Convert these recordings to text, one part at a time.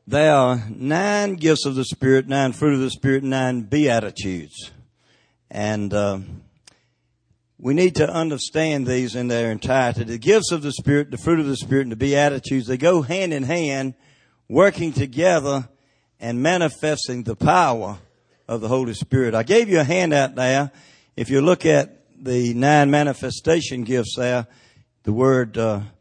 There are 9 gifts of the Spirit, 9 fruit of the Spirit, 9 beatitudes. And we need to understand these in their entirety. The gifts of the Spirit, the fruit of the Spirit, and the beatitudes, they go hand in hand, working together and manifesting the power of the Holy Spirit. I gave you a handout there. If you look at the 9 manifestation gifts there, the word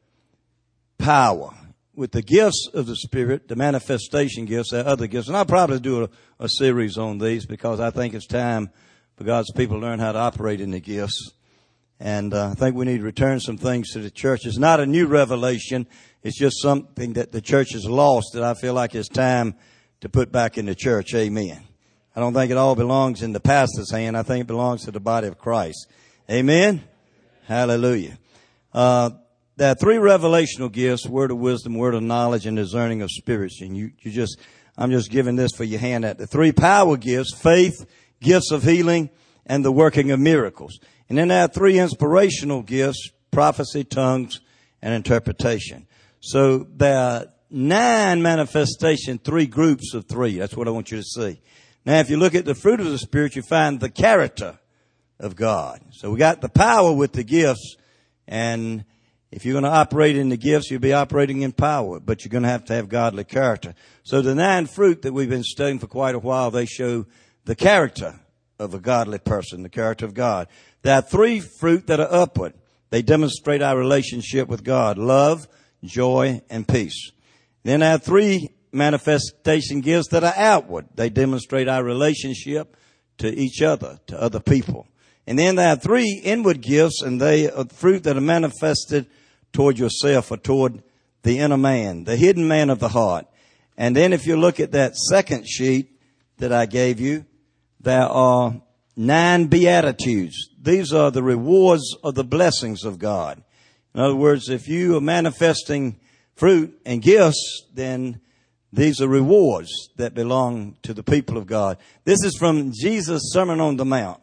power. With the gifts of the Spirit, the manifestation gifts, there are other gifts. And I'll probably do a series on these because I think it's time for God's people to learn how to operate in the gifts. And I think we need to return some things to the church. It's not a new revelation. It's just something that the church has lost that I feel like it's time to put back in the church. Amen. I don't think it all belongs in the pastor's hand. I think it belongs to the body of Christ. Amen. Hallelujah. There are 3 revelational gifts: word of wisdom, word of knowledge, and discerning of spirits. And I'm just giving this for your handout. The 3 power gifts: faith, gifts of healing, and the working of miracles. And then there are 3 inspirational gifts: prophecy, tongues, and interpretation. So there are 9 manifestation, 3 groups of 3. That's what I want you to see. Now, if you look at the fruit of the Spirit, you find the character of God. So we got the power with the gifts, and if you're going to operate in the gifts, you'll be operating in power, but you're going to have godly character. So the 9 fruit that we've been studying for quite a while, they show the character of a godly person, the character of God. There are 3 fruit that are upward. They demonstrate our relationship with God: love, joy, and peace. Then there are 3 manifestation gifts that are outward. They demonstrate our relationship to each other, to other people. And then there are 3 inward gifts, and they are fruit that are manifested toward yourself or toward the inner man, the hidden man of the heart. And then if you look at that second sheet that I gave you, there are 9 beatitudes. These are the rewards of the blessings of God. In other words, if you are manifesting fruit and gifts, then these are rewards that belong to the people of God. This is from Jesus' Sermon on the Mount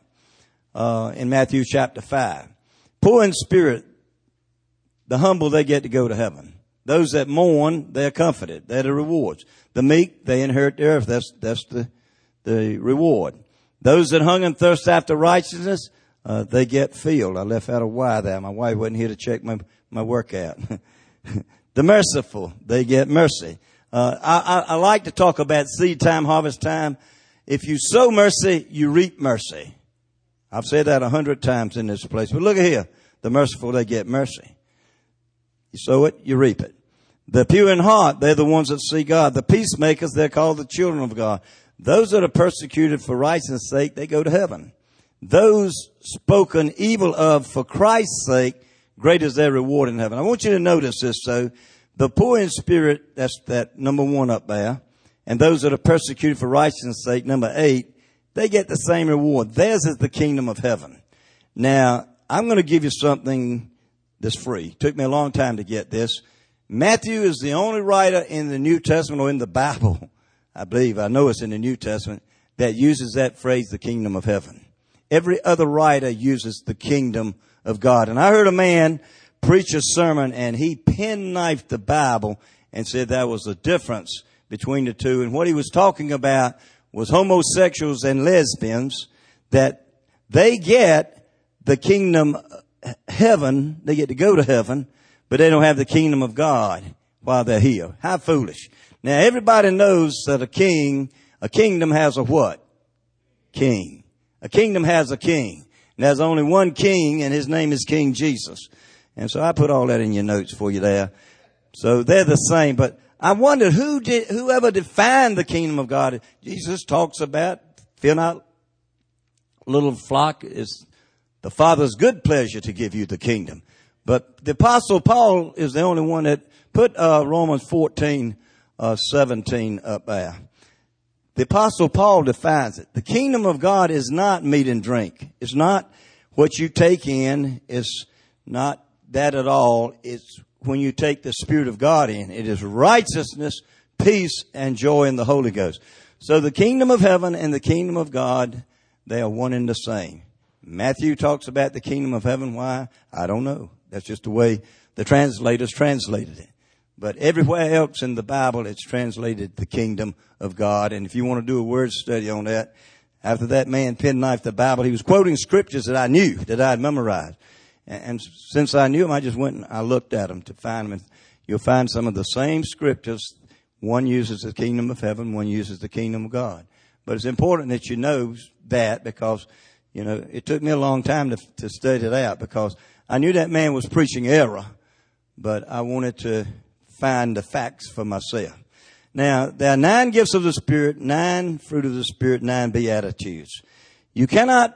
in Matthew chapter 5. Poor in spirit, the humble, they get to go to heaven. Those that mourn, they're comforted. They're the rewards. The meek, they inherit the earth. That's the reward. Those that hunger and thirst after righteousness, they get filled. I left out a Y there. My wife wasn't here to check my workout. The merciful, they get mercy. I like to talk about seed time, harvest time. If you sow mercy, you reap mercy. I've said that 100 times in this place. But look at here. The merciful, they get mercy. You sow it, you reap it. The pure in heart, they're the ones that see God. The peacemakers, they're called the children of God. Those that are persecuted for righteousness' sake, they go to heaven. Those spoken evil of for Christ's sake, great is their reward in heaven. I want you to notice this, though. The poor in spirit, that's that number 1 up there. And those that are persecuted for righteousness' sake, number 8, they get the same reward. Theirs is the kingdom of heaven. Now, I'm going to give you something that's free. It took me a long time to get this. Matthew is the only writer in the New Testament or in the Bible, I know it's in the New Testament, that uses that phrase, the kingdom of heaven. Every other writer uses the kingdom of God. And I heard a man preach a sermon, and he penknifed the Bible and said there was a difference between the two. And what he was talking about was homosexuals and lesbians, that they get the kingdom heaven, they get to go to heaven, but they don't have the kingdom of God while they're here. How foolish. Now everybody knows that a kingdom has a what? King. A kingdom has a king. And there's only one king, and his name is King Jesus. And so I put all that in your notes for you there. So they're the same, but I wondered whoever defined the kingdom of God. Jesus talks about, fear not, little flock, is the Father's good pleasure to give you the kingdom. But the Apostle Paul is the only one that put Romans 14:17 up there. The Apostle Paul defines it. The kingdom of God is not meat and drink. It's not what you take in. It's not that at all. It's when you take the Spirit of God in. It is righteousness, peace, and joy in the Holy Ghost. So the kingdom of heaven and the kingdom of God, they are one and the same. Matthew talks about the kingdom of heaven. Why? I don't know. That's just the way the translators translated it. But everywhere else in the Bible, it's translated the kingdom of God. And if you want to do a word study on that, after that man penknifed the Bible, he was quoting scriptures that I knew, that I had memorized. And since I knew them, I just went and I looked at them to find them. And you'll find some of the same scriptures. One uses the kingdom of heaven, one uses the kingdom of God. But it's important that you know that, because, you know, it took me a long time to study it out, because I knew that man was preaching error, but I wanted to find the facts for myself. Now, there are 9 gifts of the Spirit, 9 fruit of the Spirit, 9 beatitudes. You cannot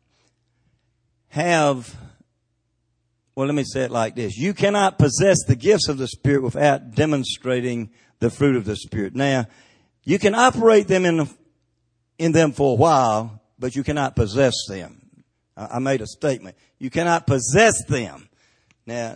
have, well, let me say it like this. You cannot possess the gifts of the Spirit without demonstrating the fruit of the Spirit. Now, you can operate them in them for a while, but you cannot possess them. I made a statement. You cannot possess them. Now,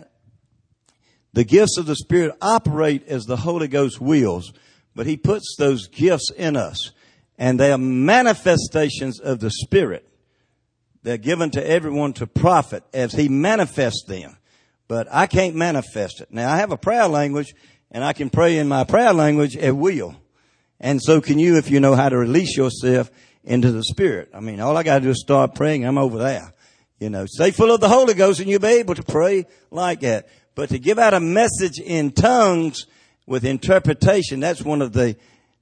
the gifts of the Spirit operate as the Holy Ghost wills, but He puts those gifts in us, and they are manifestations of the Spirit. They're given to everyone to profit as He manifests them, but I can't manifest it. Now, I have a prayer language, and I can pray in my prayer language at will, and so can you if you know how to release yourself into the Spirit. I mean, all I got to do is start praying. I'm over there. You know, stay full of the Holy Ghost, and you'll be able to pray like that. But to give out a message in tongues with interpretation, that's one of the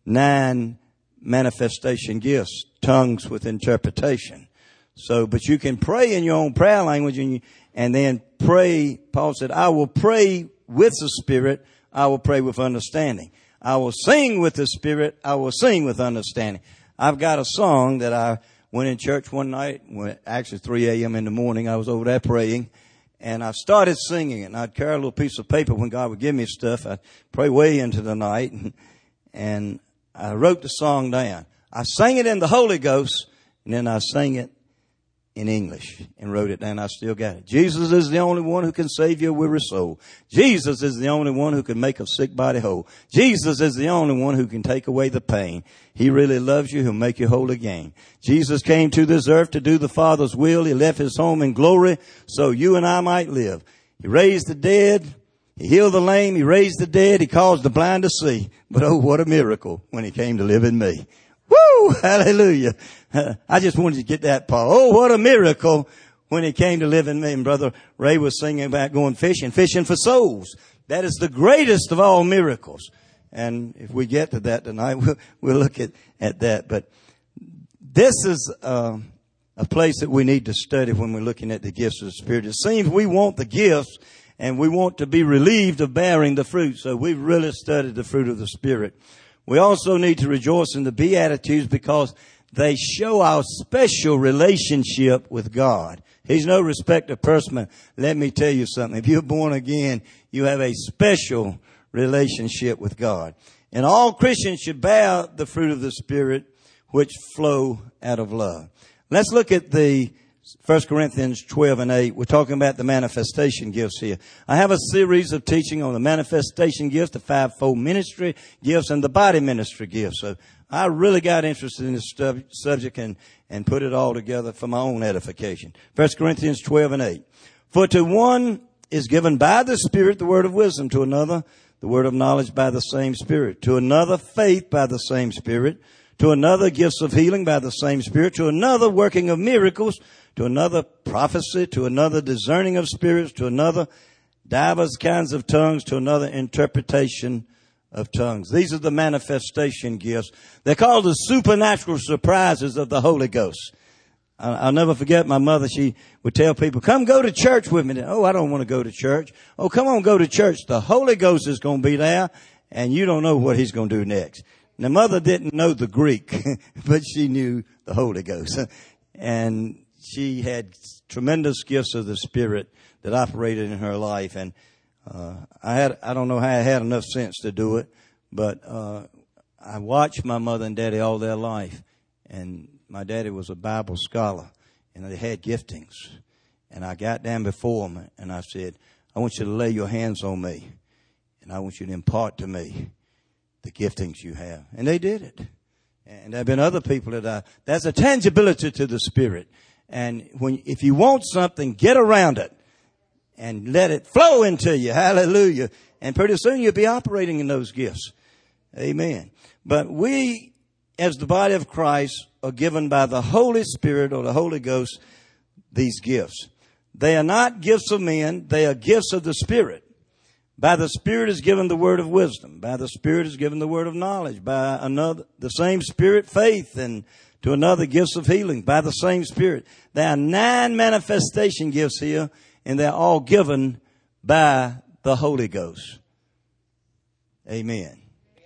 9 manifestation gifts, tongues with interpretation. So, but you can pray in your own prayer language and then pray. Paul said, I will pray with the Spirit. I will pray with understanding. I will sing with the Spirit. I will sing with understanding. I've got a song that I went in church one night, actually 3 a.m. in the morning. I was over there praying. And I started singing it, and I'd carry a little piece of paper when God would give me stuff. I'd pray way into the night, and I wrote the song down. I sang it in the Holy Ghost, and then I sang it in English and wrote it down. I still got it. Jesus is the only one who can save your weary soul. Jesus is the only one who can make a sick body whole. Jesus is the only one who can take away the pain. He really loves you. He'll make you whole again. Jesus came to this earth to do the Father's will. He left His home in glory so you and I might live. He raised the dead. He healed the lame. He raised the dead. He caused the blind to see. But oh, what a miracle when He came to live in me. Woo! Hallelujah. I just wanted to get that part. Oh, what a miracle when He came to live in me. And Brother Ray was singing about going fishing for souls. That is the greatest of all miracles. And if we get to that tonight, we'll look at that. But this is a place that we need to study when we're looking at the gifts of the Spirit. It seems we want the gifts and we want to be relieved of bearing the fruit. So we've really studied the fruit of the Spirit. We also need to rejoice in the Beatitudes because they show our special relationship with God. He's no respecter of person. Let me tell you something. If you're born again, you have a special relationship with God. And all Christians should bear the fruit of the Spirit, which flow out of love. Let's look at the 1 Corinthians 12 and 8. We're talking about the manifestation gifts here. I have a series of teaching on the manifestation gifts, the 5-fold ministry gifts, and the body ministry gifts. So I really got interested in this subject and put it all together for my own edification. 1 Corinthians 12 and 8. For to one is given by the Spirit the word of wisdom, to another the word of knowledge by the same Spirit, to another faith by the same Spirit, to another gifts of healing by the same Spirit, to another working of miracles, to another prophecy, to another discerning of spirits, to another divers kinds of tongues, to another interpretation of tongues. These are the manifestation gifts. They're called the supernatural surprises of the Holy Ghost. I'll never forget my mother. She would tell people, come go to church with me. Oh, I don't want to go to church. Oh, come on, go to church. The Holy Ghost is going to be there, and you don't know what He's going to do next. Now, Mother didn't know the Greek, but she knew the Holy Ghost. And she had tremendous gifts of the Spirit that operated in her life. And I don't know how I had enough sense to do it, but I watched my mother and daddy all their life. And my daddy was a Bible scholar, and they had giftings. And I got down before them, and I said, I want you to lay your hands on me, and I want you to impart to me the giftings you have. And they did it. And there have been other people there's a tangibility to the Spirit. And if you want something, get around it. and let it flow into you. Hallelujah. And pretty soon you'll be operating in those gifts. Amen. But we, as the body of Christ, are given by the Holy Spirit or the Holy Ghost these gifts. They are not gifts of men. They are gifts of the Spirit. By the Spirit is given the word of wisdom. By the Spirit is given the word of knowledge. By another, the same Spirit, faith, and to another, gifts of healing. By the same Spirit. There are 9 manifestation gifts here, and they're all given by the Holy Ghost. Amen.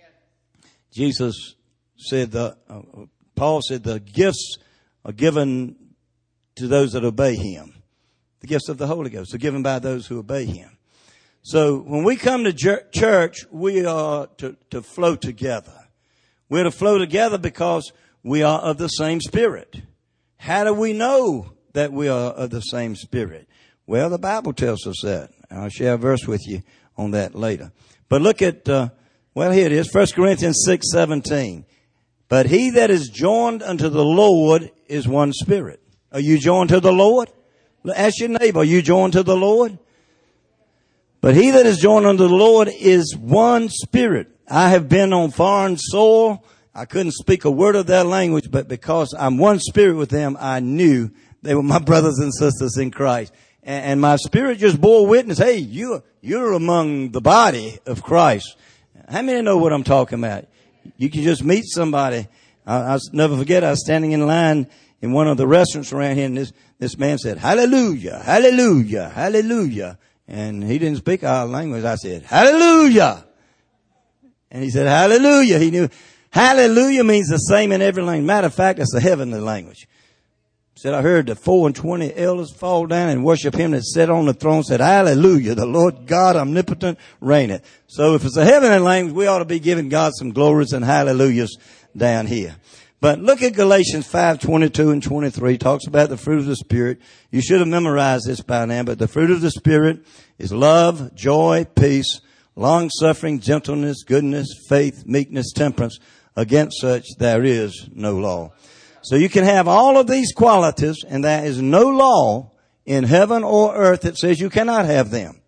Jesus said, Paul said the gifts are given to those that obey him. The gifts of the Holy Ghost are given by those who obey him. So when we come to church, we are to flow together. We're to flow together because we are of the same Spirit. How do we know that we are of the same Spirit? Well, the Bible tells us that. I'll share a verse with you on that later. But look at, here it is, 1 Corinthians 6:17. But he that is joined unto the Lord is one spirit. Are you joined to the Lord? Ask your neighbor, are you joined to the Lord? But he that is joined unto the Lord is one spirit. I have been on foreign soil. I couldn't speak a word of their language, but because I'm one spirit with them, I knew they were my brothers and sisters in Christ. And my spirit just bore witness. Hey, you're among the body of Christ. How many know what I'm talking about? You can just meet somebody. I'll never forget, I was standing in line in one of the restaurants around here, and this man said, hallelujah, hallelujah, hallelujah. And he didn't speak our language. I said, hallelujah. And he said, hallelujah. He knew hallelujah means the same in every language. Matter of fact, it's a heavenly language. He said, I heard the 24 elders fall down and worship him that sat on the throne, said, hallelujah, the Lord God omnipotent reigneth. So if it's a heavenly language, we ought to be giving God some glories and hallelujahs down here. But look at Galatians 5:22 and 23. Talks about the fruit of the Spirit. You should have memorized this by now, but the fruit of the Spirit is love, joy, peace, long-suffering, gentleness, goodness, faith, meekness, temperance. Against such there is no law. So you can have all of these qualities, and there is no law in heaven or earth that says you cannot have them.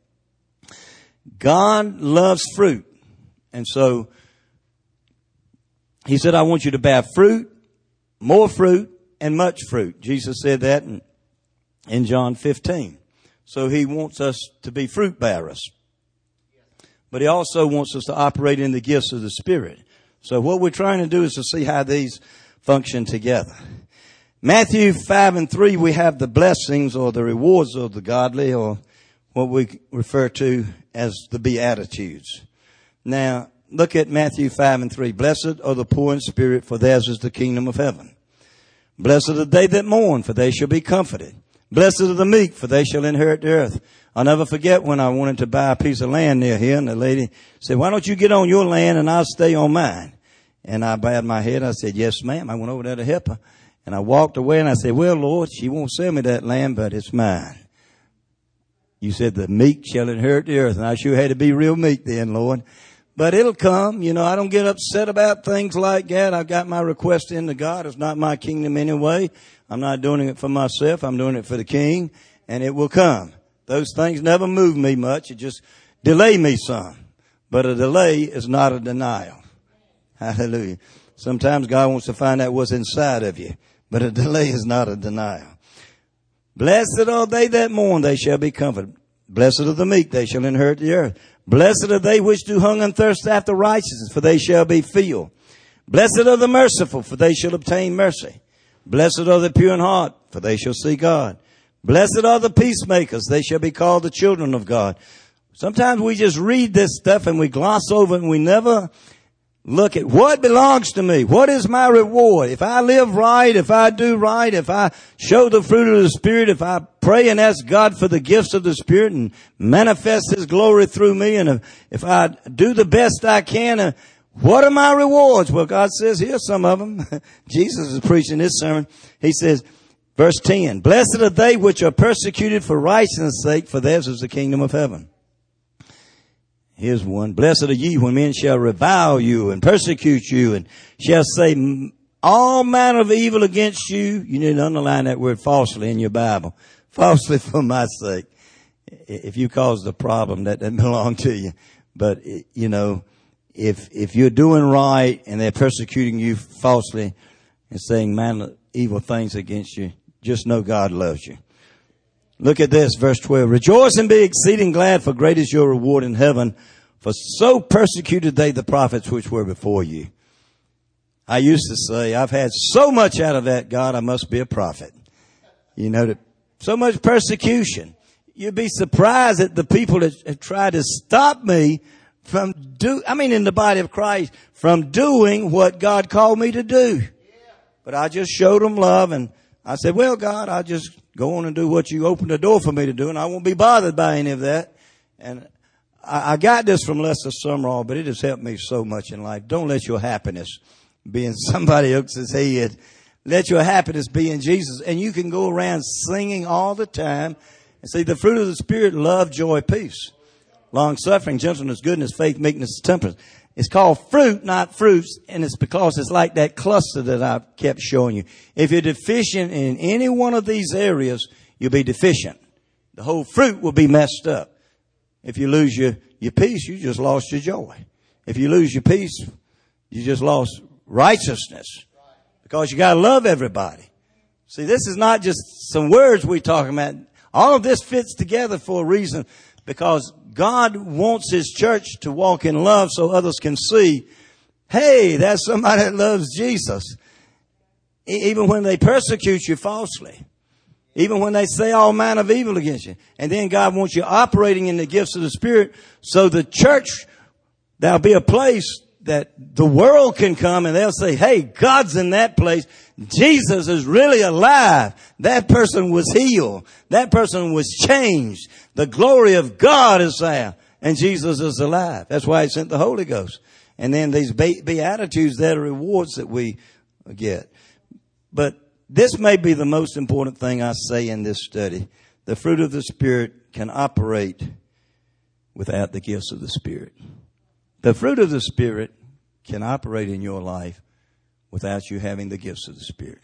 God loves fruit. And so he said, I want you to bear fruit, more fruit, and much fruit. Jesus said that in John 15. So he wants us to be fruit bearers. But he also wants us to operate in the gifts of the Spirit. So what we're trying to do is to see how these function together. Matthew 5:3, we have the blessings or the rewards of the godly, or what we refer to as the Beatitudes. Now, look at Matthew 5:3. Blessed are the poor in spirit, for theirs is the kingdom of heaven. Blessed are they that mourn, for they shall be comforted. Blessed are the meek, for they shall inherit the earth. I'll never forget when I wanted to buy a piece of land near here, and the lady said, why don't you get on your land and I'll stay on mine? And I bowed my head. I said, yes, ma'am. I went over there to help her. And I walked away and I said, well, Lord, she won't sell me that land, but it's mine. You said the meek shall inherit the earth. And I sure had to be real meek then, Lord. But it'll come. You know, I don't get upset about things like that. I've got my request into God. It's not my kingdom anyway. I'm not doing it for myself. I'm doing it for the King. And it will come. Those things never move me much. It just delay me some. But a delay is not a denial. Hallelujah. Sometimes God wants to find out what's inside of you. But a delay is not a denial. Blessed are they that mourn, they shall be comforted. Blessed are the meek, they shall inherit the earth. Blessed are they which do hunger and thirst after righteousness, for they shall be filled. Blessed are the merciful, for they shall obtain mercy. Blessed are the pure in heart, for they shall see God. Blessed are the peacemakers, they shall be called the children of God. Sometimes we just read this stuff and we gloss over it and we never look at what belongs to me. What is my reward? If I live right, if I do right, if I show the fruit of the Spirit, if I pray and ask God for the gifts of the Spirit and manifest His glory through me, and if I do the best I can, what are my rewards? Well, God says, here's some of them. Jesus is preaching this sermon. He says, verse 10, blessed are they which are persecuted for righteousness' sake, for theirs is the kingdom of heaven. Here's one. Blessed are ye when men shall revile you and persecute you and shall say all manner of evil against you. You need to underline that word falsely in your Bible. Falsely for my sake. if you caused the problem, that doesn't belong to you. But, you know, if you're doing right and they're persecuting you falsely and saying evil things against you, just know God loves you. Look at this, verse 12. Rejoice and be exceeding glad, for great is your reward in heaven. For so persecuted they the prophets which were before you. I used to say, I've had so much out of that, God, I must be a prophet. You know, so much persecution. You'd be surprised at the people that have tried to stop me from in the body of Christ, from doing what God called me to do. But I just showed them love, and I said, well, God, I'll just go on and do what you opened the door for me to do, and I won't be bothered by any of that. And I got this from Lester Sumrall, but it has helped me so much in life. Don't let your happiness be in somebody else's head. Let your happiness be in Jesus. And you can go around singing all the time. And see, the fruit of the Spirit, love, joy, peace, long-suffering, gentleness, goodness, faith, meekness, temperance. It's called fruit, not fruits, and it's because it's like that cluster that I kept showing you. If you're deficient in any one of these areas, you'll be deficient. The whole fruit will be messed up. If you lose your peace, you just lost your joy. If you lose your peace, you just lost righteousness. Because you got to love everybody. See, this is not just some words we're talking about. All of this fits together for a reason, because God wants His church to walk in love so others can see, hey, that's somebody that loves Jesus. Even when they persecute you falsely. Even when they say all manner of evil against you. And then God wants you operating in the gifts of the Spirit, so the church, there'll be a place that the world can come and they'll say, hey, God's in that place. Jesus is really alive. That person was healed. That person was changed. The glory of God is there. And Jesus is alive. That's why He sent the Holy Ghost. And then these Beatitudes, they're the rewards that we get. But this may be the most important thing I say in this study. The fruit of the Spirit can operate without the gifts of the Spirit. The fruit of the Spirit can operate in your life without you having the gifts of the Spirit.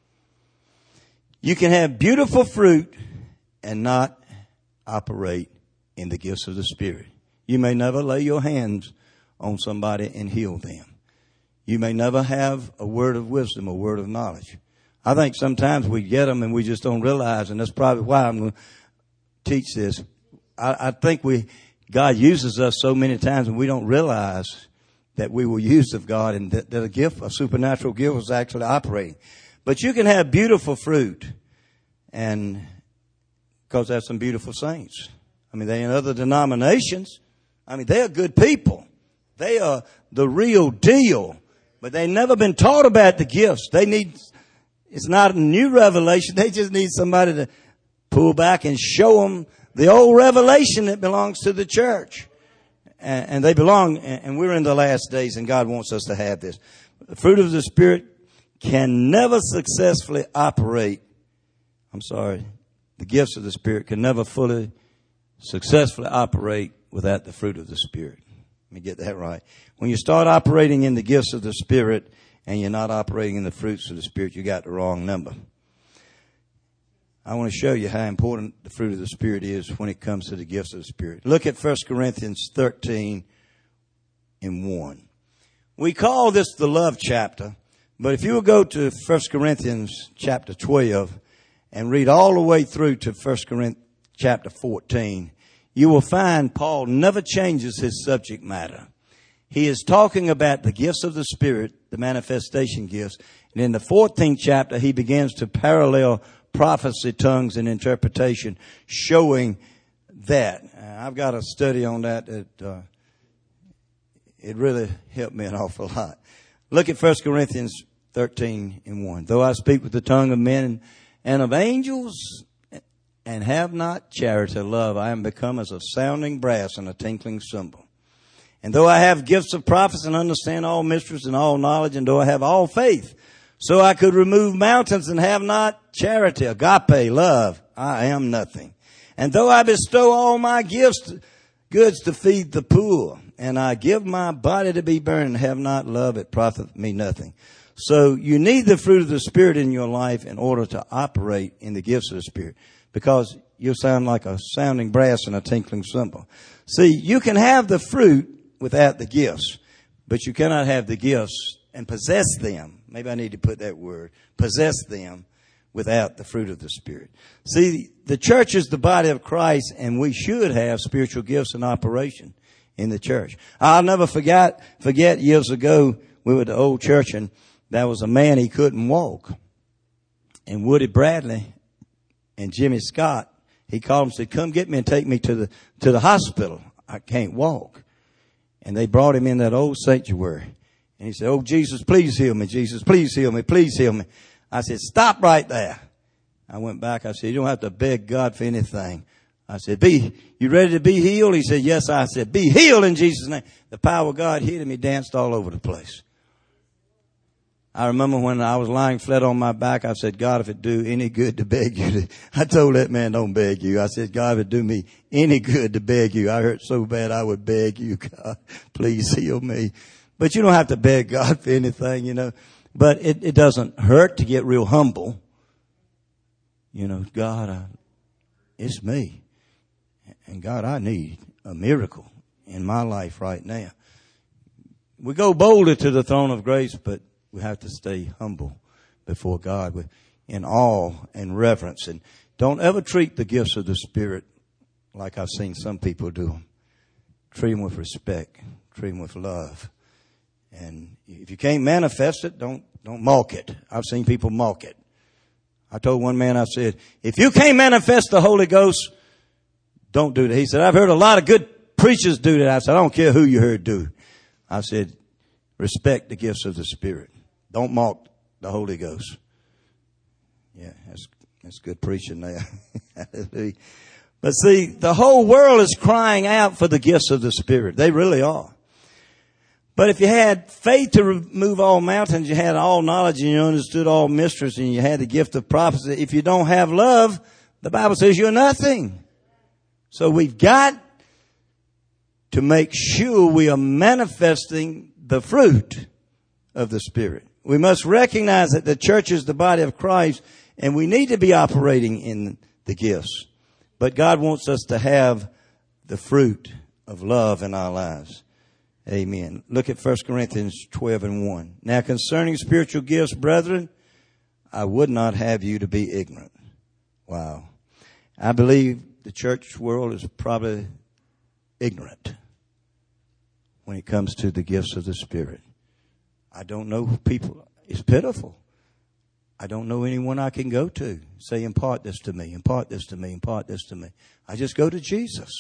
You can have beautiful fruit and not operate in the gifts of the Spirit. You may never lay your hands on somebody and heal them. You may never have a word of wisdom, a word of knowledge. I think sometimes we get them and we just don't realize, and that's probably why I'm going to teach this. I think God uses us so many times and we don't realize that we were used of God and that a gift, a supernatural gift, was actually operating. But you can have beautiful fruit, and because there's some beautiful saints. I mean, they're in other denominations. I mean, they are good people. They are the real deal, but they've never been taught about the gifts. It's not a new revelation. They just need somebody to pull back and show them the old revelation that belongs to the church. And they belong, and we're in the last days, and God wants us to have this. The fruit of the Spirit can never successfully operate. The gifts of the Spirit can never fully, successfully operate without the fruit of the Spirit. Let me get that right. When you start operating in the gifts of the Spirit and you're not operating in the fruits of the Spirit, you got the wrong number. I want to show you how important the fruit of the Spirit is when it comes to the gifts of the Spirit. Look at 1 Corinthians 13 and 1. We call this the love chapter, but if you will go to 1 Corinthians chapter 12 and read all the way through to 1 Corinthians chapter 14, you will find Paul never changes his subject matter. He is talking about the gifts of the Spirit, the manifestation gifts. And in the 14th chapter, he begins to parallel prophecy, tongues, and interpretation, showing that. I've got a study on that. It really helped me an awful lot. Look at 1 Corinthians 13 and 1. Though I speak with the tongue of men and of angels and have not charity of love, I am become as a sounding brass and a tinkling cymbal. And though I have gifts of prophecy and understand all mysteries and all knowledge, and though I have all faith, so I could remove mountains and have not charity, agape, love, I am nothing. And though I bestow all my goods to feed the poor, and I give my body to be burned and have not love, it profiteth me nothing. So you need the fruit of the Spirit in your life in order to operate in the gifts of the Spirit. Because you'll sound like a sounding brass and a tinkling cymbal. See, you can have the fruit without the gifts, but you cannot have the gifts and possess them. Maybe I need to put that word, possess them, without the fruit of the Spirit. See, the church is the body of Christ, and we should have spiritual gifts in operation in the church. I'll never forget years ago, we were at the old church, and there was a man, he couldn't walk. And Woody Bradley and Jimmy Scott, he called him and said, come get me and take me to the hospital. I can't walk. And they brought him in that old sanctuary. And he said, oh, Jesus, please heal me. Jesus, please heal me. Please heal me. I said, stop right there. I went back. I said, you don't have to beg God for anything. I said, you ready to be healed? He said, yes. I said, be healed in Jesus' name. The power of God hit him. He danced all over the place. I remember when I was lying flat on my back, I said, God, if it do any good to beg you. I told that man, don't beg you. I said, God, if it do me any good to beg you. I hurt so bad I would beg you, God, please heal me. But you don't have to beg God for anything, you know. But it doesn't hurt to get real humble. You know, God, it's me. And God, I need a miracle in my life right now. We go boldly to the throne of grace, but we have to stay humble before God in awe and reverence. And don't ever treat the gifts of the Spirit like I've seen some people do them. Treat them with respect. Treat them with love. And if you can't manifest it, don't mock it. I've seen people mock it. I told one man, I said, if you can't manifest the Holy Ghost, don't do that. He said, I've heard a lot of good preachers do that. I said, I don't care who you heard do. I said, respect the gifts of the Spirit. Don't mock the Holy Ghost. Yeah, that's good preaching there. Hallelujah. But see, the whole world is crying out for the gifts of the Spirit. They really are. But if you had faith to remove all mountains, you had all knowledge and you understood all mysteries and you had the gift of prophecy. If you don't have love, the Bible says you're nothing. So we've got to make sure we are manifesting the fruit of the Spirit. We must recognize that the church is the body of Christ and we need to be operating in the gifts. But God wants us to have the fruit of love in our lives. Amen. Look at 1 Corinthians 12:1. Now concerning spiritual gifts, brethren, I would not have you to be ignorant. Wow. I believe the church world is probably ignorant when it comes to the gifts of the Spirit. I don't know people. It's pitiful. I don't know anyone I can go to. Say, impart this to me, impart this to me, impart this to me. I just go to Jesus.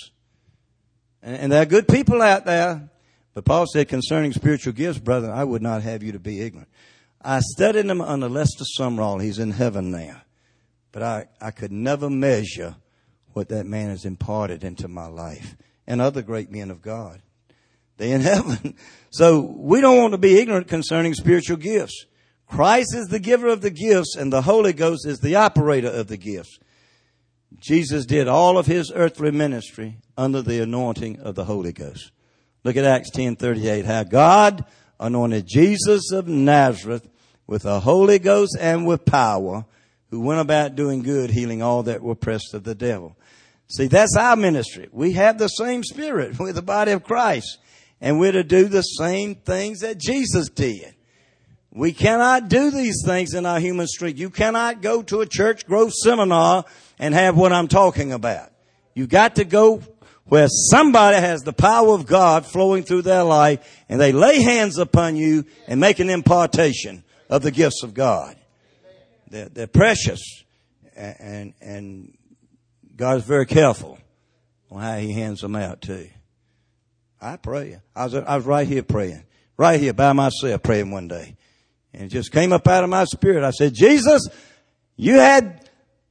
And there are good people out there. But Paul said, concerning spiritual gifts, brethren, I would not have you to be ignorant. I studied him under Lester Sumrall. He's in heaven now. But I could never measure what that man has imparted into my life. And other great men of God. They're in heaven. So we don't want to be ignorant concerning spiritual gifts. Christ is the giver of the gifts and the Holy Ghost is the operator of the gifts. Jesus did all of his earthly ministry under the anointing of the Holy Ghost. Look at Acts 10:38. How God anointed Jesus of Nazareth with the Holy Ghost and with power, who went about doing good, healing all that were oppressed of the devil. See, that's our ministry. We have the same Spirit. We're the body of Christ. And we're to do the same things that Jesus did. We cannot do these things in our human strength. You cannot go to a church growth seminar and have what I'm talking about. You've got to go where somebody has the power of God flowing through their life and they lay hands upon you and make an impartation of the gifts of God. They're precious and God is very careful on how he hands them out too. I pray. I was right here praying, right here by myself praying one day. And it just came up out of my spirit. I said, Jesus, you had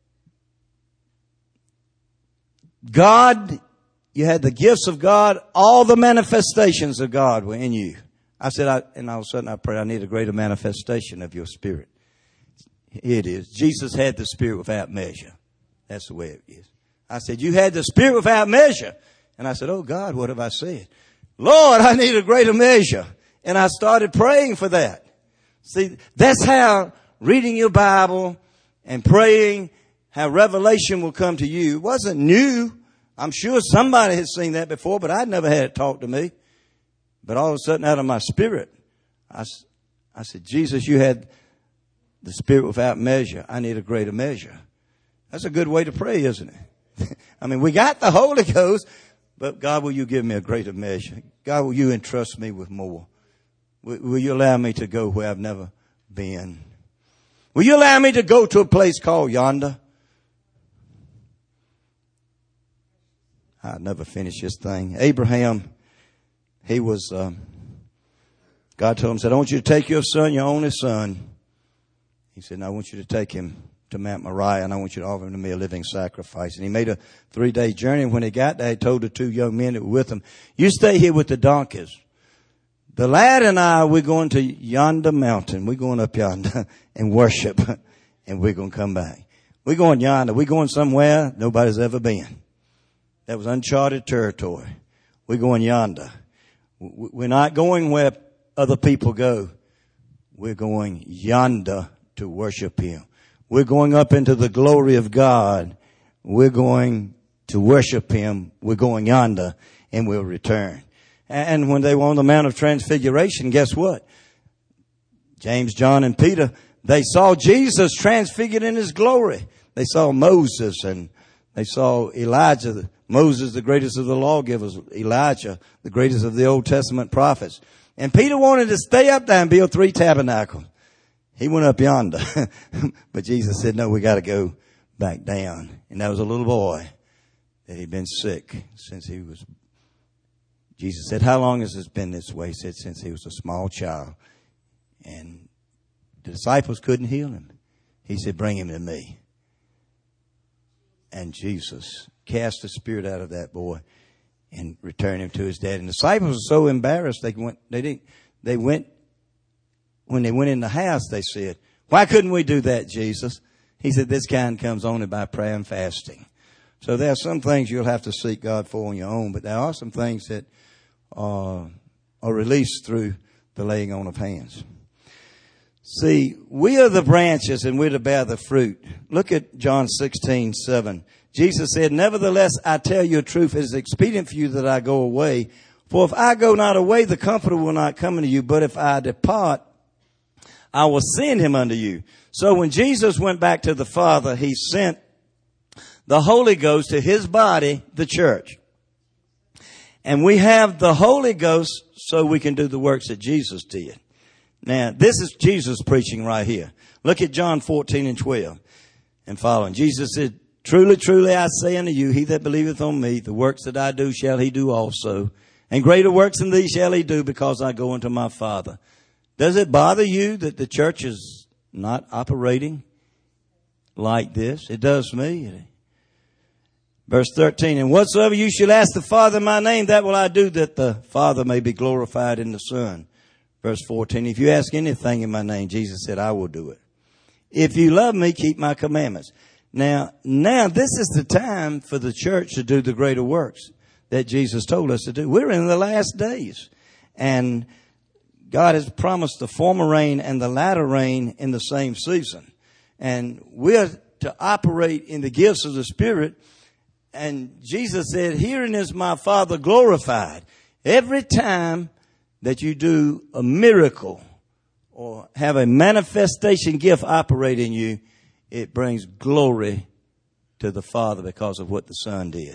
God. You had the gifts of God. All the manifestations of God were in you. I said, and all of a sudden I prayed, I need a greater manifestation of your Spirit. Here it is. Jesus had the Spirit without measure. That's the way it is. I said, you had the Spirit without measure. And I said, oh God, what have I said? Lord, I need a greater measure. And I started praying for that. See, that's how reading your Bible and praying, how revelation will come to you. It wasn't new. I'm sure somebody had seen that before, but I'd never had it taught to me. But all of a sudden, out of my spirit, I said, Jesus, you had the Spirit without measure. I need a greater measure. That's a good way to pray, isn't it? I mean, we got the Holy Ghost, but God, will you give me a greater measure? God, will you entrust me with more? Will you allow me to go where I've never been? Will you allow me to go to a place called yonder? I'll never finish this thing. Abraham, he was, God told him, said, I want you to take your son, your only son. He said, no, I want you to take him to Mount Moriah, and I want you to offer him to me a living sacrifice. And he made a 3-day journey. And when he got there, he told the 2 young men that were with him, you stay here with the donkeys. The lad and I, we're going to yonder mountain. We're going up yonder and worship, and we're going to come back. We're going yonder. We're going somewhere nobody's ever been. That was uncharted territory. We're going yonder. We're not going where other people go. We're going yonder to worship Him. We're going up into the glory of God. We're going to worship Him. We're going yonder, and we'll return. And when they were on the Mount of Transfiguration, guess what? James, John, and Peter, they saw Jesus transfigured in His glory. They saw Moses, and they saw Elijah. Moses, the greatest of the lawgivers. Elijah, the greatest of the Old Testament prophets. And Peter wanted to stay up there and build 3 tabernacles. He went up yonder. But Jesus said, no, we got to go back down. And that was a little boy that had been sick since he was. Jesus said, how long has this been this way? He said, since he was a small child. And the disciples couldn't heal him. He said, bring him to me. And Jesus cast the spirit out of that boy and returned him to his dad. And the disciples were so embarrassed when they went in the house, they said, why couldn't we do that, Jesus? He said, this kind comes only by prayer and fasting. So there are some things you'll have to seek God for on your own, but there are some things that are released through the laying on of hands. See, we are the branches and we're to bear the fruit. Look at John 16:7. Jesus said, nevertheless, I tell you the truth, it is expedient for you that I go away. For if I go not away, the Comforter will not come unto you. But if I depart, I will send him unto you. So when Jesus went back to the Father, He sent the Holy Ghost to His body, the church. And we have the Holy Ghost so we can do the works that Jesus did. Now, this is Jesus preaching right here. Look at John 14:12 and following. Jesus said, truly, truly, I say unto you, he that believeth on me, the works that I do shall he do also. And greater works than these shall he do, because I go unto my Father. Does it bother you that the church is not operating like this? It does me. Verse 13, and whatsoever you shall ask the Father in my name, that will I do, that the Father may be glorified in the Son. Verse 14, if you ask anything in my name, Jesus said, I will do it. If you love me, keep my commandments. Now this is the time for the church to do the greater works that Jesus told us to do. We're in the last days, and God has promised the former rain and the latter rain in the same season. And we're to operate in the gifts of the Spirit. And Jesus said, herein is my Father glorified. Every time that you do a miracle or have a manifestation gift operate in you, it brings glory to the Father because of what the Son did.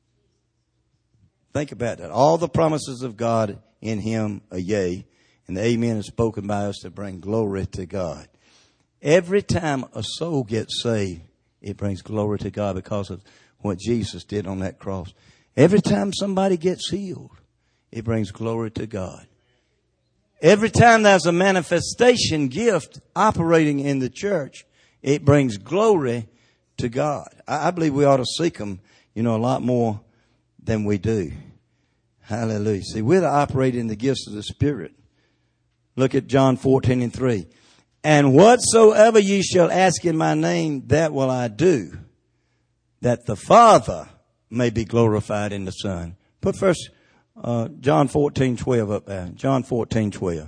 Think about that. All the promises of God in Him are yea, and the amen is spoken by us to bring glory to God. Every time a soul gets saved, it brings glory to God because of what Jesus did on that cross. Every time somebody gets healed, it brings glory to God. Every time there's a manifestation gift operating in the church, it brings glory to God. I believe we ought to seek them, a lot more than we do. Hallelujah. See, we're to operate in the gifts of the Spirit. Look at John 14:3. And whatsoever ye shall ask in my name, that will I do, that the Father may be glorified in the Son. Put first John 14:12 up there. John 14:12.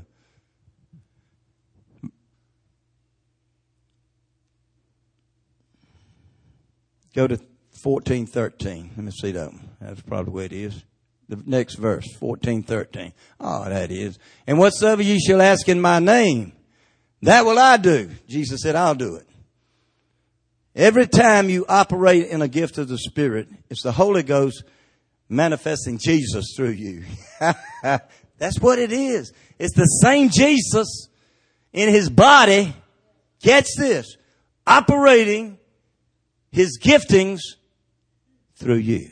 Go to 14:13. Let me see that one. That's probably the way it is. The next verse, 14:13. Oh, that is. And whatsoever ye shall ask in my name, that will I do. Jesus said, I'll do it. Every time you operate in a gift of the Spirit, it's the Holy Ghost manifesting Jesus through you. That's what it is. It's the same Jesus in his body. Catch this. Operating his giftings through you.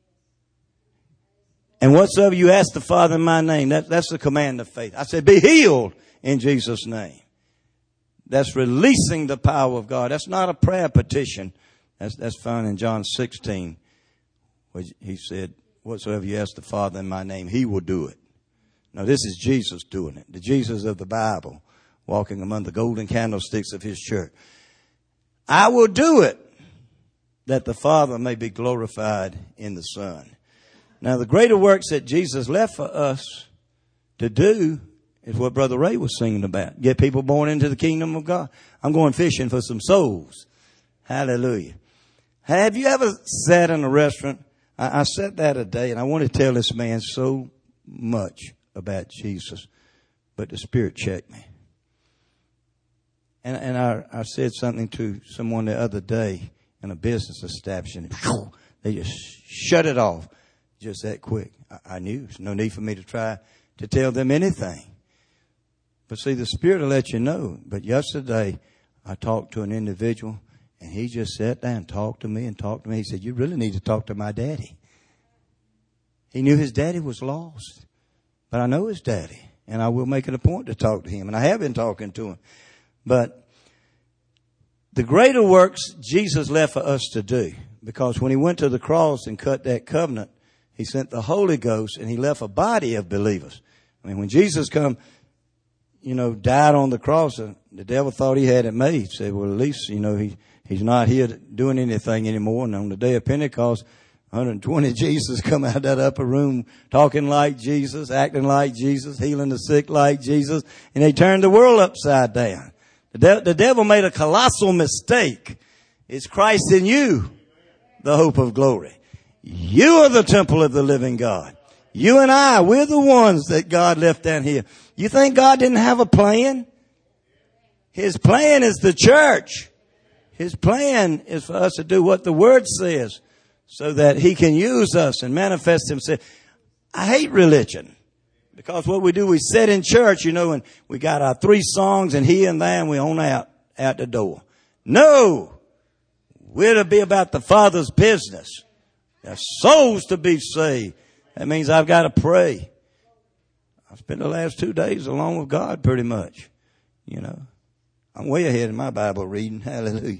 And whatsoever you ask the Father in my name, that's the command of faith. I said, be healed in Jesus' name. That's releasing the power of God. That's not a prayer petition. That's found in John 16. Where he said, whatsoever you ask the Father in my name, he will do it. Now this is Jesus doing it. The Jesus of the Bible, walking among the golden candlesticks of his church. I will do it, that the Father may be glorified in the Son. Now the greater works that Jesus left for us to do is what Brother Ray was singing about. Get people born into the kingdom of God. I'm going fishing for some souls. Hallelujah. Have you ever sat in a restaurant? I sat there today and I want to tell this man so much about Jesus, but the Spirit checked me. And I said something to someone the other day in a business establishment. They just shut it off just that quick. I knew there's no need for me to try to tell them anything. But see, the Spirit will let you know. But yesterday, I talked to an individual, and he just sat there and talked to me. He said, you really need to talk to my daddy. He knew his daddy was lost. But I know his daddy, and I will make it a point to talk to him. And I have been talking to him. But the greater works Jesus left for us to do. Because when he went to the cross and cut that covenant, he sent the Holy Ghost, and he left a body of believers. I mean, when Jesus come, died on the cross, the devil thought he had it made. He said, well, at least, he's not here doing anything anymore. And on the day of Pentecost, 120 Jesus come out of that upper room talking like Jesus, acting like Jesus, healing the sick like Jesus, and they turned the world upside down. The devil made a colossal mistake. It's Christ in you, the hope of glory. You are the temple of the living God. You and I, we're the ones that God left down here. You think God didn't have a plan? His plan is the church. His plan is for us to do what the Word says so that he can use us and manifest himself. I hate religion because what we do, we sit in church, and we got our 3 songs and here and there and we on out the door. No, we're to be about the Father's business. There's souls to be saved. That means I've got to pray. I spent the last 2 days alone with God pretty much. I'm way ahead in my Bible reading. Hallelujah.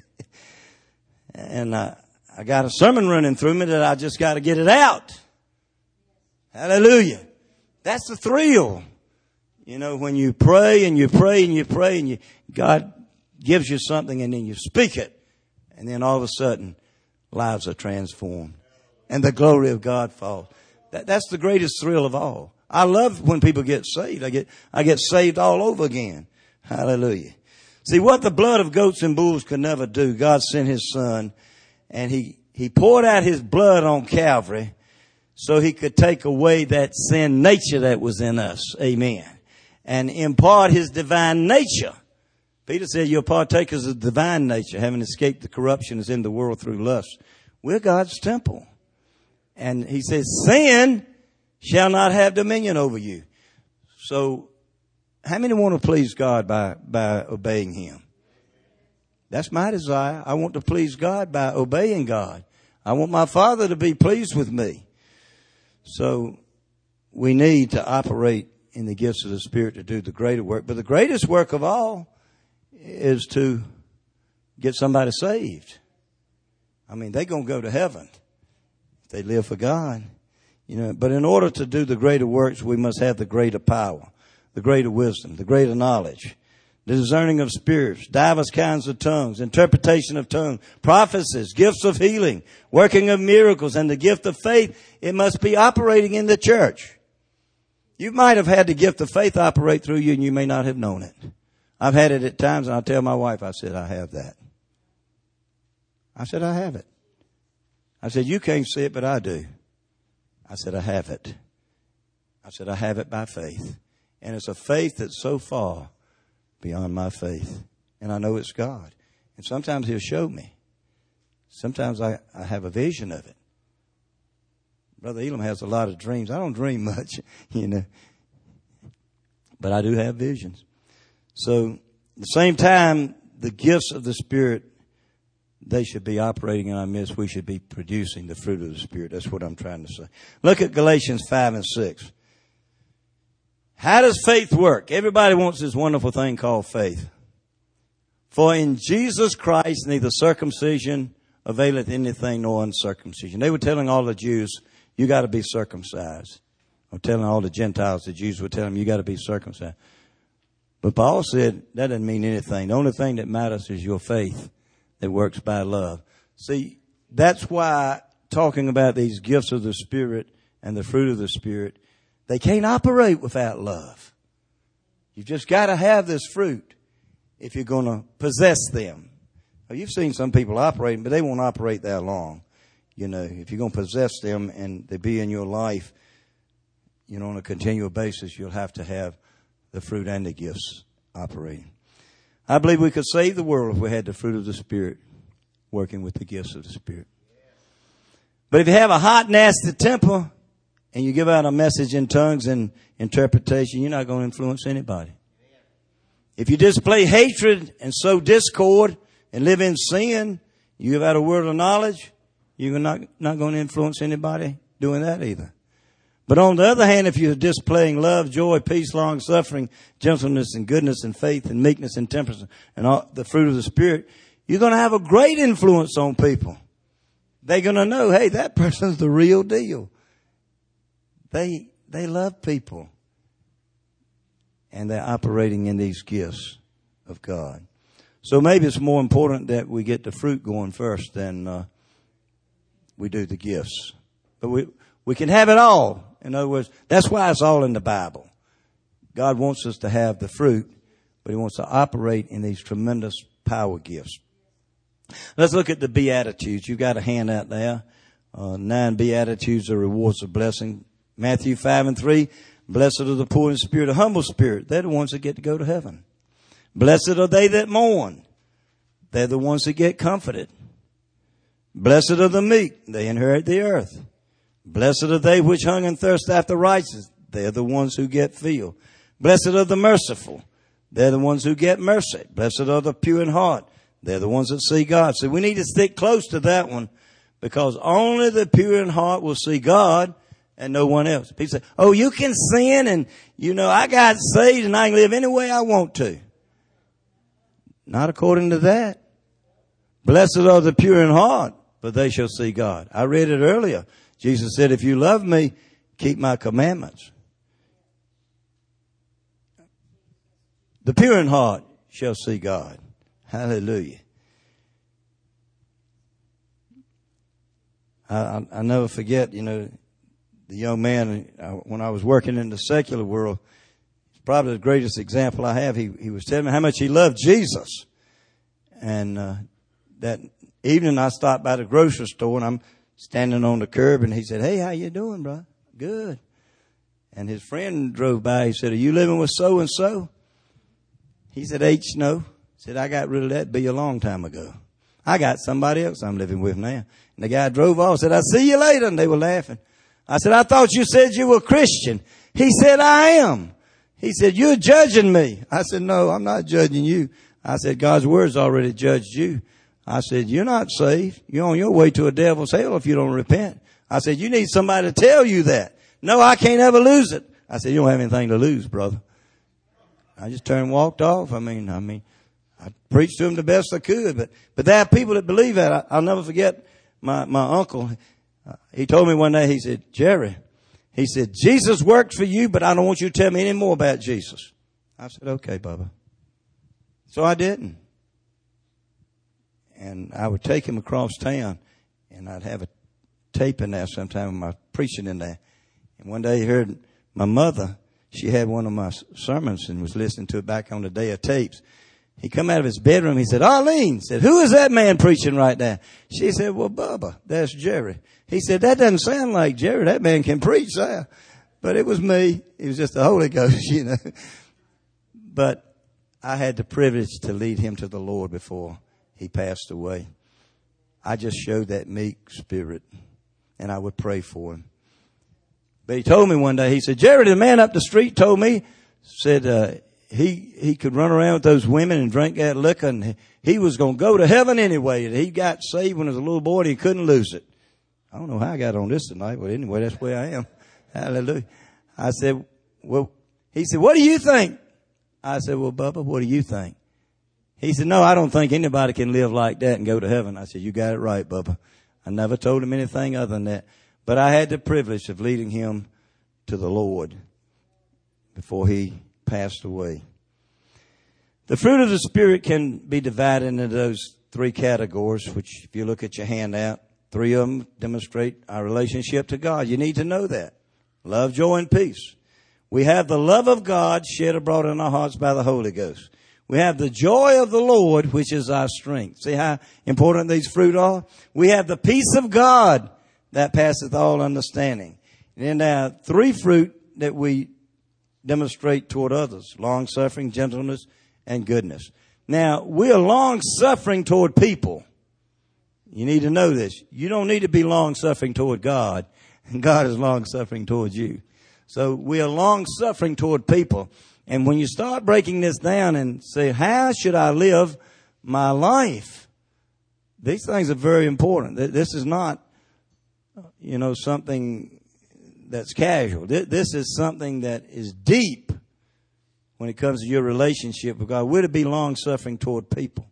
And I got a sermon running through me that I just got to get it out. Hallelujah. That's the thrill. When you pray and you pray and you pray and God gives you something and then you speak it. And then all of a sudden, lives are transformed. And the glory of God falls. That's the greatest thrill of all. I love when people get saved. I get saved all over again. Hallelujah. See, what the blood of goats and bulls could never do, God sent his Son, and he poured out his blood on Calvary so he could take away that sin nature that was in us. Amen. And impart his divine nature. Peter said, you're partakers of divine nature, having escaped the corruption that's in the world through lust. We're God's temple. And he says, sin shall not have dominion over you. So how many want to please God by obeying him? That's my desire. I want to please God by obeying God. I want my Father to be pleased with me. So we need to operate in the gifts of the Spirit to do the greater work. But the greatest work of all is to get somebody saved. I mean, they're going to go to heaven if they live for God. But in order to do the greater works, we must have the greater power, the greater wisdom, the greater knowledge, the discerning of spirits, divers kinds of tongues, interpretation of tongues, prophecies, gifts of healing, working of miracles, and the gift of faith. It must be operating in the church. You might have had the gift of faith operate through you and you may not have known it. I've had it at times and I tell my wife, I said, I have that. I said, I have it. I said, you can't see it, but I do. I said, I have it. I said, I have it by faith. And it's a faith that's so far beyond my faith. And I know it's God. And sometimes He'll show me. Sometimes I have a vision of it. Brother Elam has a lot of dreams. I don't dream much, but I do have visions. So at the same time, the gifts of the Spirit, they should be operating in our midst. We should be producing the fruit of the Spirit. That's what I'm trying to say. Look at Galatians 5 and 6. How does faith work? Everybody wants this wonderful thing called faith. For in Jesus Christ neither circumcision availeth anything nor uncircumcision. They were telling all the Jews, you got to be circumcised. Or telling all the Gentiles, the Jews were telling them, you got to be circumcised. But Paul said that doesn't mean anything. The only thing that matters is your faith that works by love. See, that's why talking about these gifts of the Spirit and the fruit of the Spirit, they can't operate without love. You've just got to have this fruit if you're going to possess them. Now, you've seen some people operating, but they won't operate that long. If you're going to possess them and they be in your life, on a continual basis, you'll have to have the fruit and the gifts operating. I believe we could save the world if we had the fruit of the Spirit working with the gifts of the Spirit. But if you have a hot, nasty temper and you give out a message in tongues and interpretation, you're not going to influence anybody. If you display hatred and sow discord and live in sin, you give out a word of knowledge, you're not going to influence anybody doing that either. But on the other hand, if you're displaying love, joy, peace, long suffering, gentleness and goodness and faith and meekness and temperance and all the fruit of the Spirit, you're going to have a great influence on people. They're going to know, hey, that person's the real deal. They love people. And they're operating in these gifts of God. So maybe it's more important that we get the fruit going first than we do the gifts. But we can have it all. In other words, that's why it's all in the Bible. God wants us to have the fruit, but He wants to operate in these tremendous power gifts. Let's look at the Beatitudes. You've got a hand out there. 9 Beatitudes are rewards of blessing. Matthew 5 and 3, blessed are the poor in spirit, a humble spirit. They're the ones that get to go to heaven. Blessed are they that mourn. They're the ones that get comforted. Blessed are the meek. They inherit the earth. Blessed are they which hunger and thirst after righteousness. They're the ones who get filled. Blessed are the merciful. They're the ones who get mercy. Blessed are the pure in heart. They're the ones that see God. So we need to stick close to that one because only the pure in heart will see God and no one else. People say, oh, you can sin and, I got saved and I can live any way I want to. Not according to that. Blessed are the pure in heart, but they shall see God. I read it earlier. Jesus said, if you love me, keep my commandments. The pure in heart shall see God. Hallelujah. I never forget, the young man, when I was working in the secular world, probably the greatest example I have, he was telling me how much he loved Jesus. And that evening I stopped by the grocery store and I'm standing on the curb and he said, hey, how you doing, bro? Good. And his friend drove by. He said, are you living with so-and-so? He said, no. He said, I got rid of that bee a long time ago. I got somebody else I'm living with now. And the guy drove off, said, I'll see you later. And they were laughing. I said, I thought you said you were Christian. He said, I am. He said, you're judging me. I said, no, I'm not judging you. I said, God's word's already judged you. I said, you're not saved. You're on your way to a devil's hell if you don't repent. I said, you need somebody to tell you that. No, I can't ever lose it. I said, you don't have anything to lose, brother. I just turned and walked off. I preached to him the best I could. But there are people that believe that. I'll never forget my uncle. He told me one day, he said, Jerry, he said, Jesus worked for you, but I don't want you to tell me any more about Jesus. I said, okay, Bubba. So I didn't. And I would take him across town, and I'd have a tape in there sometime with my preaching in there. And one day he heard my mother, she had one of my sermons and was listening to it back on the day of tapes. He come out of his bedroom. He said, Arlene, said, who is that man preaching right now? She said, well, Bubba, that's Jerry. He said, that doesn't sound like Jerry. That man can preach there. But it was me. It was just the Holy Ghost, you know. But I had the privilege to lead him to the Lord before he passed away. I just showed that meek spirit, and I would pray for him. But he told me one day, he said, Jerry, the man up the street told me, said, he could run around with those women and drink that liquor, and he was going to go to heaven anyway. And he got saved when he was a little boy, and he couldn't lose it. I don't know how I got on this tonight, but anyway, that's where I am. Hallelujah. I said, well, he said, what do you think? I said, well, Bubba, what do you think? He said, no, I don't think anybody can live like that and go to heaven. I said, you got it right, Bubba. I never told him anything other than that. But I had the privilege of leading him to the Lord before he passed away. The fruit of the Spirit can be divided into those three categories, which if you look at your handout, three of them demonstrate our relationship to God. You need to know that. Love, joy, and peace. We have the love of God shed abroad in our hearts by the Holy Ghost. We have the joy of the Lord, which is our strength. See how important these fruit are? We have the peace of God that passeth all understanding. And then there are three fruit that we demonstrate toward others: long-suffering, gentleness, and goodness. Now, we are long-suffering toward people. You need to know this. You don't need to be long-suffering toward God, and God is long-suffering toward you. So we are long-suffering toward people. And when you start breaking this down and say, how should I live my life? These things are very important. This is not, something that's casual. This is something that is deep when it comes to your relationship with God. We're to be long-suffering toward people.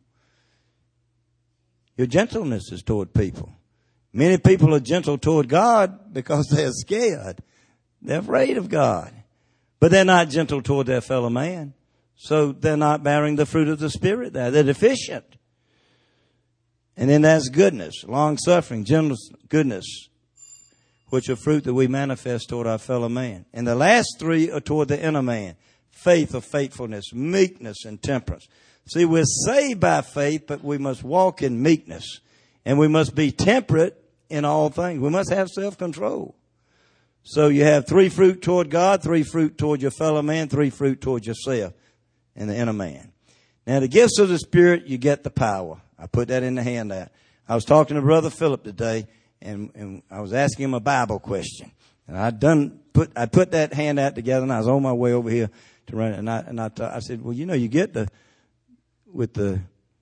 Your gentleness is toward people. Many people are gentle toward God because they're scared. They're afraid of God. But they're not gentle toward their fellow man. So they're not bearing the fruit of the Spirit there. They're deficient. And then that's goodness, long-suffering, gentleness, goodness, which are fruit that we manifest toward our fellow man. And the last three are toward the inner man: faith or faithfulness, meekness, and temperance. See, we're saved by faith, but we must walk in meekness. And we must be temperate in all things. We must have self-control. So you have three fruit toward God, three fruit toward your fellow man, three fruit toward yourself and the inner man. Now, the gifts of the Spirit, you get the power. I put that in the handout. I was talking to Brother Philip today, and I was asking him a Bible question. And I put that handout together, and I was on my way over here to run it. And I said, well, you get with the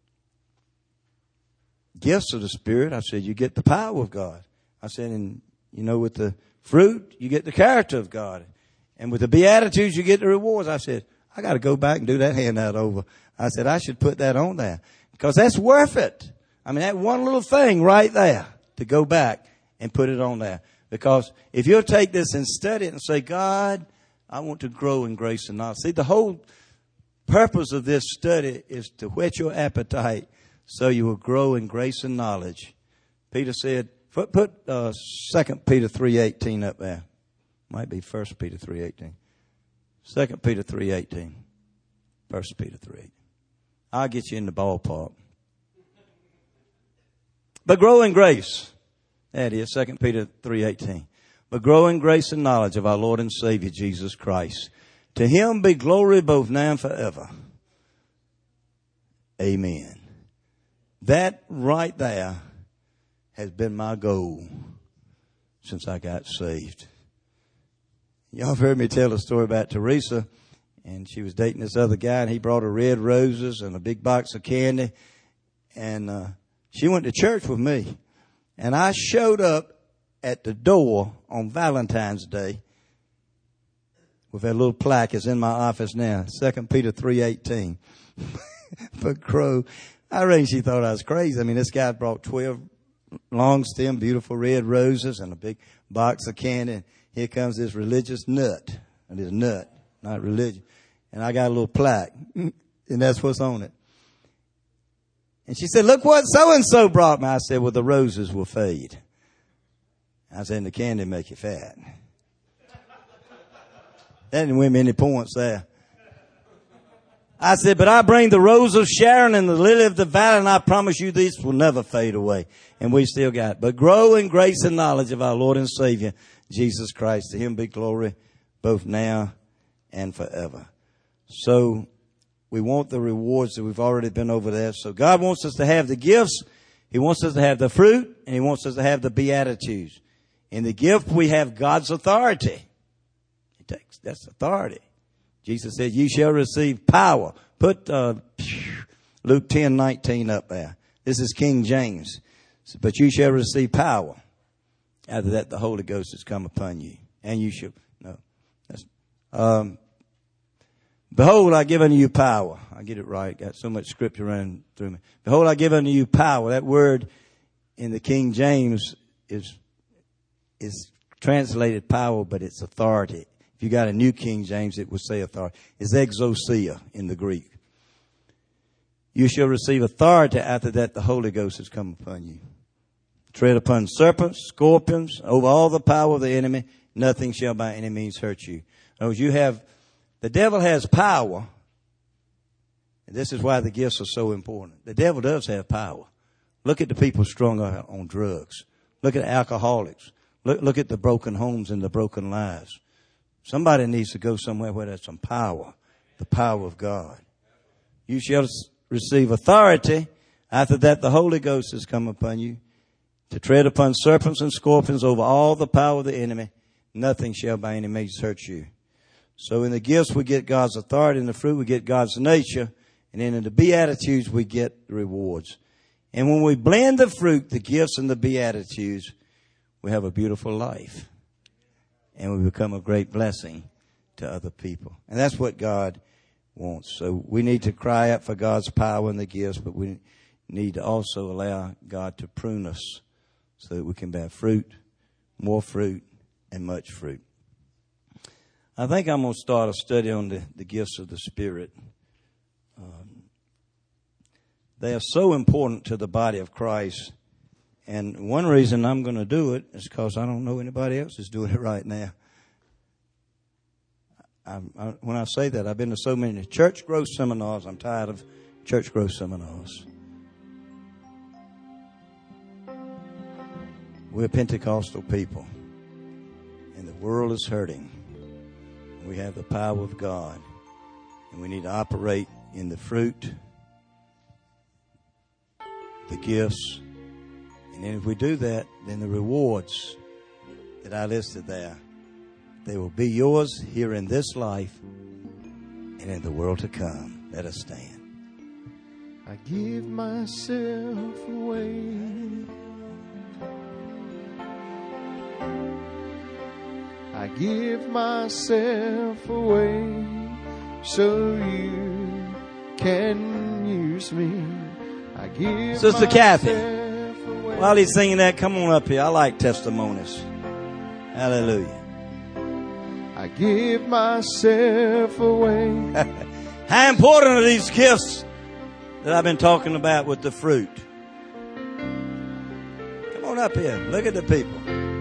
gifts of the Spirit, I said, you get the power of God. I said, and with the fruit, you get the character of God. And with the Beatitudes, you get the rewards. I said, I got to go back and do that handout over. I said, I should put that on there because that's worth it. I mean, that one little thing right there to go back and put it on there. Because if you'll take this and study it and say, God, I want to grow in grace and knowledge. See, the whole purpose of this study is to whet your appetite so you will grow in grace and knowledge. Peter said, put 2 Peter 3:18 up there. Might be 1 Peter 3:18. 2 Peter 3:18. 1 Peter 3:18. I'll get you in the ballpark. But grow in grace. That is 2 Peter 3:18. But grow in grace and knowledge of our Lord and Savior Jesus Christ. To him be glory both now and forever. Amen. That right there has been my goal since I got saved. Y'all have heard me tell a story about Teresa, and she was dating this other guy, and he brought her red roses and a big box of candy, and she went to church with me. And I showed up at the door on Valentine's Day with that little plaque. It's in my office now, 2 Peter 3:18. But Crow, I reckon she thought I was crazy. I mean, this guy brought 12 long stem, beautiful red roses and a big box of candy. And here comes this religious nut. And this nut, not religion. And I got a little plaque. And that's what's on it. And she said, look what so-and-so brought me. I said, well, the roses will fade. I said, and the candy make you fat. That didn't win me any points there. I said, but I bring the rose of Sharon and the lily of the valley, and I promise you these will never fade away. And we still got it. But grow in grace and knowledge of our Lord and Savior, Jesus Christ. To him be glory both now and forever. So we want the rewards that we've already been over there. So God wants us to have the gifts. He wants us to have the fruit, and he wants us to have the Beatitudes. In the gift, we have God's authority. That's authority. Jesus said, you shall receive power. Put Luke 10:19 up there. This is King James. But you shall receive power. After that, the Holy Ghost has come upon you. And you shall, no. Behold, I give unto you power. I get it right. Got so much scripture running through me. Behold, I give unto you power. That word in the King James is translated power, but it's authority. If you got a New King James, it would say authority. It's exousia in the Greek. You shall receive authority. After that, the Holy Ghost has come upon you. Tread upon serpents, scorpions, over all the power of the enemy. Nothing shall by any means hurt you. The devil has power. And this is why the gifts are so important. The devil does have power. Look at the people strung out on drugs. Look at alcoholics. Look at the broken homes and the broken lives. Somebody needs to go somewhere where there's some power, the power of God. You shall receive authority. After that, the Holy Ghost has come upon you to tread upon serpents and scorpions over all the power of the enemy. Nothing shall by any means hurt you. So in the gifts, we get God's authority. In the fruit, we get God's nature. And then in the Beatitudes, we get the rewards. And when we blend the fruit, the gifts, and the Beatitudes, we have a beautiful life. And we become a great blessing to other people. And that's what God wants. So we need to cry out for God's power and the gifts, but we need to also allow God to prune us so that we can bear fruit, more fruit, and much fruit. I think I'm going to start a study on the gifts of the Spirit. They are so important to the body of Christ. And one reason I'm going to do it is because I don't know anybody else is doing it right now. When I say that, I've been to so many church growth seminars. I'm tired of church growth seminars. We're Pentecostal people, and the world is hurting. We have the power of God, and we need to operate in the fruit, the gifts. And then if we do that, then the rewards that I listed there, they will be yours here in this life and in the world to come. Let us stand. I give myself away. I give myself away so you can use me. I give Sister Kathy. While he's singing that, come on up here. I like testimonies. Hallelujah. I give myself away. How important are these gifts that I've been talking about with the fruit? Come on up here. Look at the people.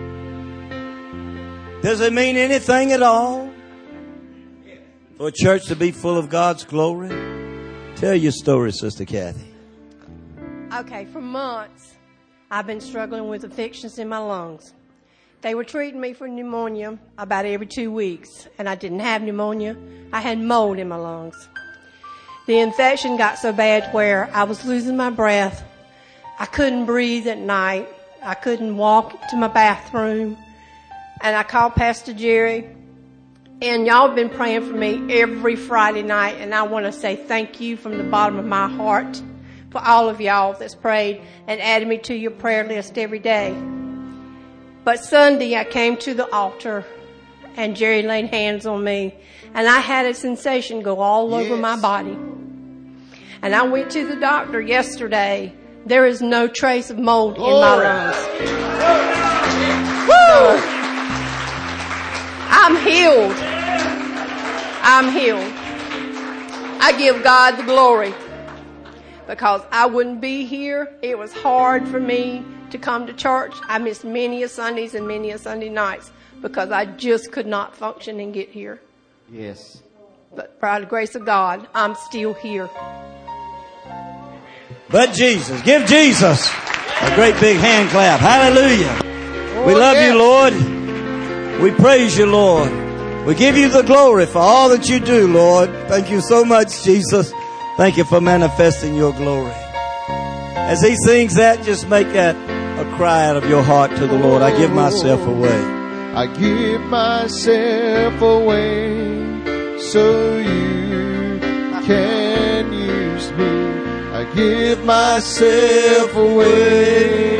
Does it mean anything at all for a church to be full of God's glory? Tell your story, Sister Kathy. Okay, for months, I've been struggling with infections in my lungs. They were treating me for pneumonia about every 2 weeks, and I didn't have pneumonia. I had mold in my lungs. The infection got so bad where I was losing my breath. I couldn't breathe at night. I couldn't walk to my bathroom. And I called Pastor Jerry, and y'all have been praying for me every Friday night, and I want to say thank you from the bottom of my heart for all of y'all that's prayed and added me to your prayer list every day. But Sunday I came to the altar and Jerry laid hands on me, and I had a sensation go all over my body. And I went to the doctor yesterday. There is no trace of mold in my lungs. Woo! I'm healed. I'm healed. I give God the glory because I wouldn't be here. It was hard for me to come to church. I missed many a Sundays and many a Sunday nights because I just could not function and get here. Yes. But by the grace of God, I'm still here. But Jesus. Give Jesus a great big hand clap. Hallelujah. We love you, Lord. We praise you, Lord. We give you the glory for all that you do, Lord. Thank you so much, Jesus. Thank you for manifesting your glory. As he sings that, just make that a cry out of your heart to the Lord. I give myself away. I give myself away so you can use me. I give myself away.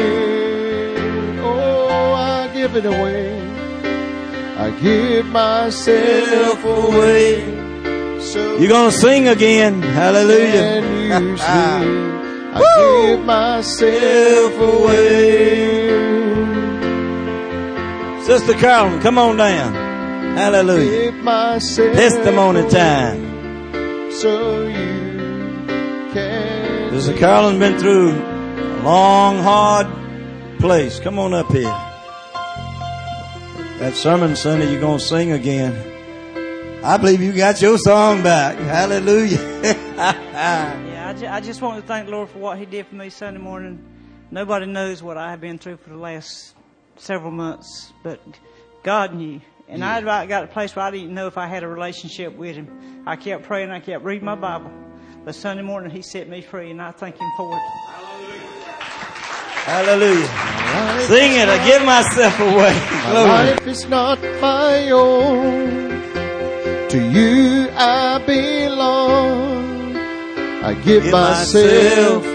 Oh, I give it away. I give myself away. So you're going to sing again. Hallelujah. Use me. I give myself away. Sister Carolyn, come on down. Hallelujah. Give myself testimony time. So you can. Sister Carolyn's been through a long, hard place. Come on up here. That sermon Sunday, you're going to sing again. I believe you got your song back. Hallelujah. I just want to thank the Lord for what He did for me Sunday morning. Nobody knows what I have been through for the last several months, but God knew. And I got to a place where I didn't know if I had a relationship with Him. I kept praying, I kept reading my Bible. But Sunday morning He set me free, and I thank Him for it. Hallelujah. Sing it. I give myself away. My life is not my own. To you I belong. I give myself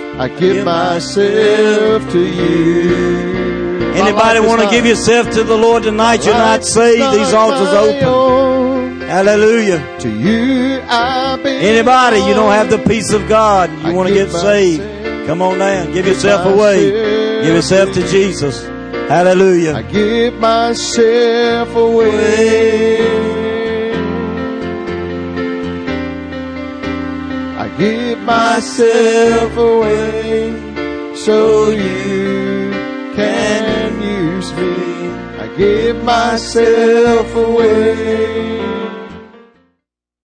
to you. Anybody want to give yourself to the Lord tonight? You're not saved. These altars open. Hallelujah. To you I belong. Anybody, you don't have the peace of God. You want to get saved. Come on down. Give yourself away. Give yourself to Jesus. Hallelujah. I give myself away. I give myself away so you can use me. I give myself away.